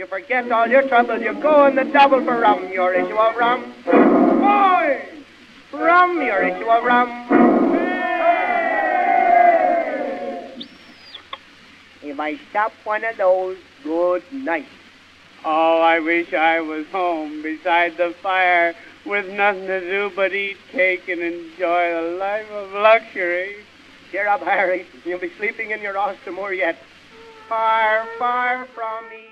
You forget all your trouble, you go in the double for rum, your issue of rum. Boy! Rum, your issue of rum. If I stop one of those, good night. Oh, I wish I was home beside the fire with nothing to do but eat cake and enjoy a life of luxury. Cheer up, Harry. You'll be sleeping in your Oyster Moor yet. Far, far from me.